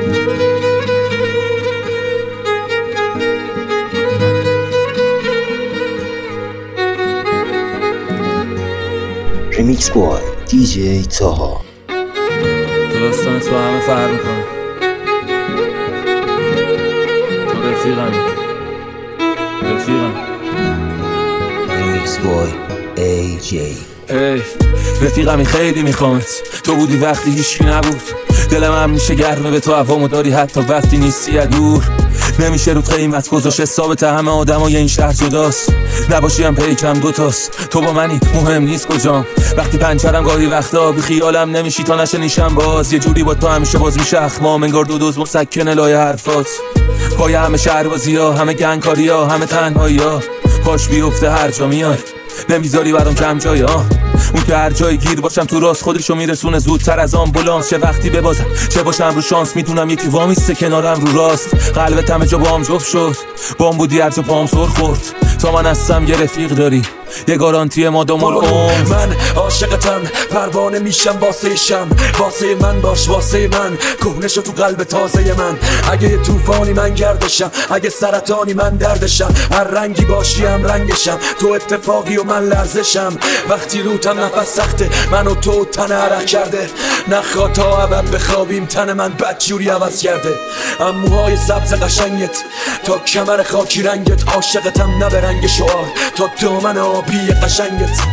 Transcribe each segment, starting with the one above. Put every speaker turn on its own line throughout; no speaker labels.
ریمیکس بای دیجی تاها.
داستان تو همه فرق میکنه. تو رفیقم.
ریمیکس بای ای جی.
ای رفیقمی خیلی میخوامت، تو بودی وقتی هیچکی نبود. دلم هم میشه گرمه به تو، هوامو داری حتی وقتی نیستی دور. نمیشه رود قیمت گذاشت، حسابت همه آدمای این شهر جداست. نباشی هم پیکم دوتاست، تو با منی مهم نیست کجام. وقتی پنچرم گاهی وقتا بی خیالم نمیشی تا نشه نیشم باز. یه جوری با تو همیشه باز میشه اخمام، انگار دو دوز مسکنه لای حرفات. پای همه شهربازی ها، همه گنگکاری ها، همه تنهایی ها. پاش بیفته هر جا میای، نمیذاری برام کم جای ها. اون که هر جای گیر باشم تو راست خودشو میرسونه زودتر از آمبولانس. چه وقتی ببازم چه باشم رو شانس، میدونم یکی وامیسته کنارم رو راست. قلبت همه جا بام جفت شد، بام بودی هر جا پام سر خورد. تا من هستم یه رفیق داری، یه گارانتی مادام العمر.
من عاشقتم، پروانه میشم واسه شم. واسه من باش، واسه من کهنه شو تو قلب تازه من. اگه یه طوفانی من گردشم، اگه سرطانی من دردشم. هر رنگی باشی هم رنگشم، تو اتفاقی و من لرزشم. وقتی روتم نفس سخته، من و تو تن عرق کرده. نخوا تا ابد بخوابیم، تن من بدجوری عوض کرده. اموهای سبز قشنگت تا کمر خاکی رنگت. عاشقتم نه به رنگ شعار، تا دامن آبی قشنگت.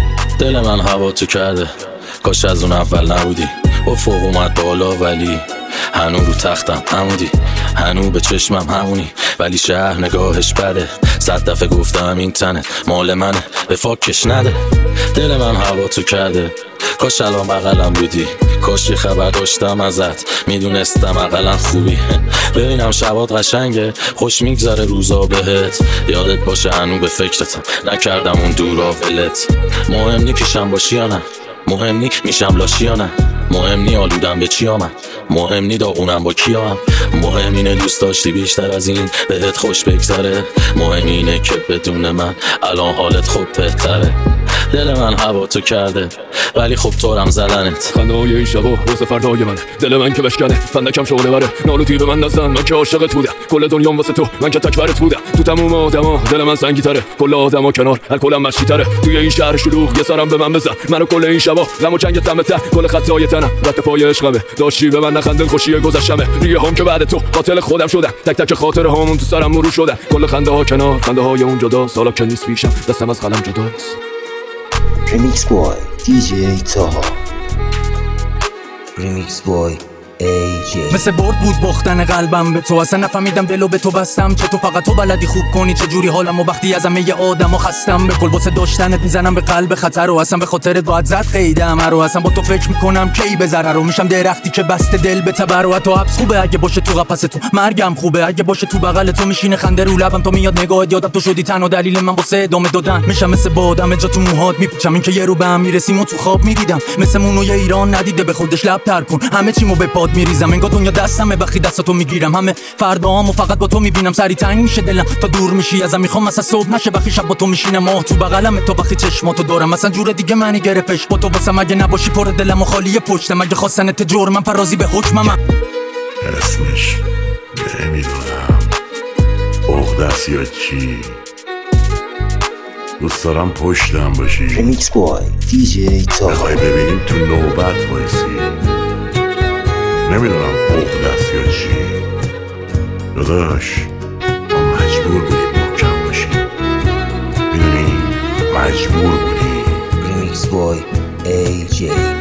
دل من هوا تو کرده، کاش از اون اول نبودی. با فوق اومد بالا ولی هنو رو تختم عمودی. هنو به چشمم همونی ولی شهر نگاهش بده. 100 دفعه گفتم این تنت مال منه، به فاکش نده. دل من هوا تو کرده، کاش الان بغلم بودی. کاش یه خبر داشتم ازت، میدونستم اقلا خوبی. ببینم شبات قشنگه، خوش میگذره روزا بهت. یادت باشه هنو به فکرتم، نکردم اون دورا ولت. مهم نی پیشم باشی یا نه، مهم نی میشم لاشی یا نه. مهم نی آلودم به چی آمد، مهم نی داغونم با کی هم. مهم اینه دوست داشتی بیشتر از این بهت خوش بگذره. مهم اینه که بدون من الان حالت خوب بهتره. دل من هوا تو کرده ولی خب طورم زدنت.
خنده های این شبا واسه فردای منه، دل من که بشکنه فندکم شعله بره. نالوتی به من نزن، من که عاشقت بودم. کل دنیام واسه تو، من که تکبرت بودم. تو تموم آدما دل من سنگی تره، کل آدما کنار الکلم مشکی تره. توی این شهر شلوغ یه سرم به من بزن. منو کل این شبا غم و جنگ تمته، کل خطای تنم رد پای عشقمه. داشتی به من نخندن خوشی گذشتمه. ریه هم که بعد تو قاتل خودم شدم. تک تک خاطر هامون تو سرم مرور شدن. کل خنده ها کنار، خنده های اون جدا. سالا که نیست پیشم، دستم از قلم جداست.
ریمیکس بای دیجی تاها. ریمیکس بای ای جی.
مثل برد بود باختن قلبم به تو، اصلا نفهمیدم دلو به تو بستم. چه تو فقط تو بلدی خوب کنی چه جوری حالم، و وقتی از همه آدمو خستم. به کل واسه داشتنت میزنم به قلب خطر، و اصلا به خاطرت باید زد قیدم رو. اصلا با تو فکر میکنم کی به ضرر رو. میشم درختی که بسته دل به تبر، و حتی حبس خوبه اگه باشه تو قفس تو. مرگم خوبه اگه باشه تو بغل تو. میشینه خنده رو لبم تو میاد نگاهت، یادم تو شدی تنها دلیل من واسه ادامه دادن. میشم مثل بادم جا تو موهات میپیچم، این که یه رو به هم میرسیم و تو خواب میدیدم. مثل مونوی ایران ندیده به خودش لب تر کن. همه چیمو به پاد میریزم، انگار دنیا دستمه وقتی دستاتو میگیرم. همه فردامو فقط با تو میبینم. سری تنگ میشه دلم تا دور میشی ازم. میخوام مثلا صبح نشه وقتی شب با تو میشینم. ماه تو بغلم تو وقتی چشماتو دارم. مثلا جور دیگه منی گرفتش با تو واسم. اگه نباشی پر دلم و خالی پشتم. اگه خواستنت جرمم فرازی به حکمم.
اسمش نمیدونم عقده‌ست یا چی. دوست دارم پشتم باشی.
ریمیکس بای دیجی تاها.
بخوای ببینیم تو نوبت وایسی. نمیدونم عقده‌ست یا چی. داداش ما مجبور بودیم محکم باشیم. میدونی مجبور بودیم.
ریمیکس بای ای جی.